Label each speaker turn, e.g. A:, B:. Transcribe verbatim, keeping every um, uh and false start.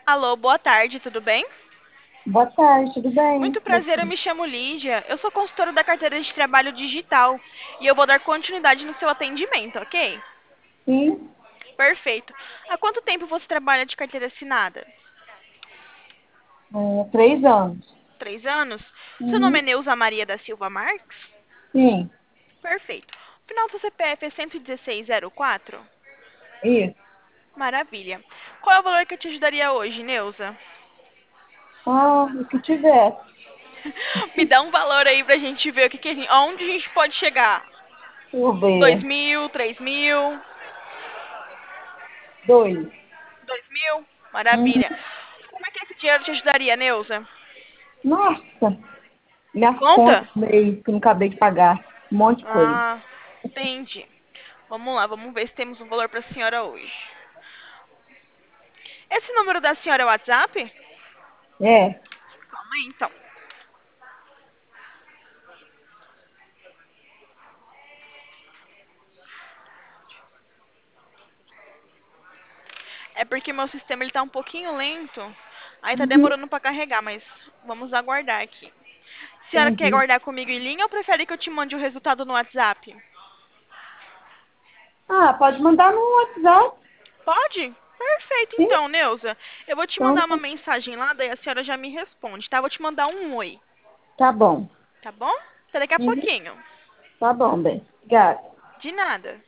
A: Alô, boa tarde, tudo bem?
B: Boa tarde, tudo bem?
A: Muito
B: Como é que
A: prazer,
B: tá?
A: eu me chamo Lídia. Eu sou consultora da carteira de trabalho digital e eu vou dar continuidade no seu atendimento, ok?
B: Sim,
A: Perfeito. Há quanto tempo você trabalha de carteira assinada?
B: é, três anos.
A: Três anos? Seu nome é
B: Uhum.
A: Neuza Maria da Silva Marques?
B: Sim,
A: Perfeito. O final do seu C P F é cento e dezesseis zero quatro?
B: isso.
A: Maravilha. Qual é o valor que eu te ajudaria hoje, Neuza?
B: Ah, o que tiver.
A: Me dá um valor aí pra gente ver o que que a gente, aonde a gente pode chegar.
B: Deixa eu
A: Dois
B: ver.
A: mil, três mil?
B: Dois.
A: Dois mil?
B: Uhum.
A: Maravilha. Como é que esse dinheiro te ajudaria, Neuza?
B: Nossa, minhas contas
A: Conta?
B: do mês que eu não acabei de pagar. Um monte de coisa.
A: Ah, entendi. Vamos lá, vamos ver se temos um valor para a senhora hoje. Esse número da senhora é o WhatsApp?
B: É.
A: Calma aí, então. É porque meu sistema ele tá um pouquinho lento. Aí tá
B: Uhum.
A: demorando para carregar, mas vamos aguardar aqui. A senhora quer
B: Entendi.
A: aguardar comigo em linha ou prefere que eu te mande o resultado no WhatsApp?
B: Ah, pode mandar no WhatsApp.
A: Pode? Perfeito,
B: Sim.
A: então, Neuza. Eu vou te
B: Então,
A: mandar uma mensagem lá, daí a senhora já me responde, tá? Vou te mandar um oi,
B: tá bom.
A: tá bom? Até daqui a
B: Uhum.
A: pouquinho.
B: Tá bom, bem. Obrigada.
A: De nada.